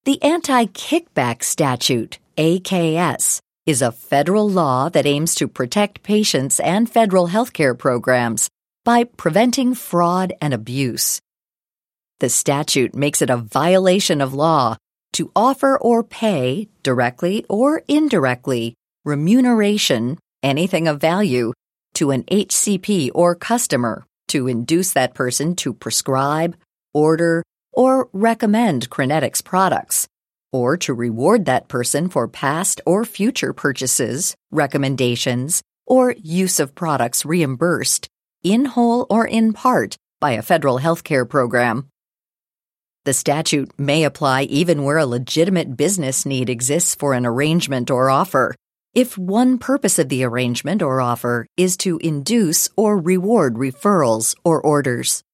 The Anti-Kickback Statute, AKS, is a federal law that aims to protect patients and federal healthcare programs by preventing fraud and abuse. The statute makes it a violation of law to offer or pay, directly or indirectly, remuneration, anything of value, to an HCP or customer to induce that person to prescribe, order, or recommend Crinetics products, or to reward that person for past or future purchases, recommendations, or use of products reimbursed, in whole or in part, by a federal healthcare program. The statute may apply even where a legitimate business need exists for an arrangement or offer, if one purpose of the arrangement or offer is to induce or reward referrals or orders.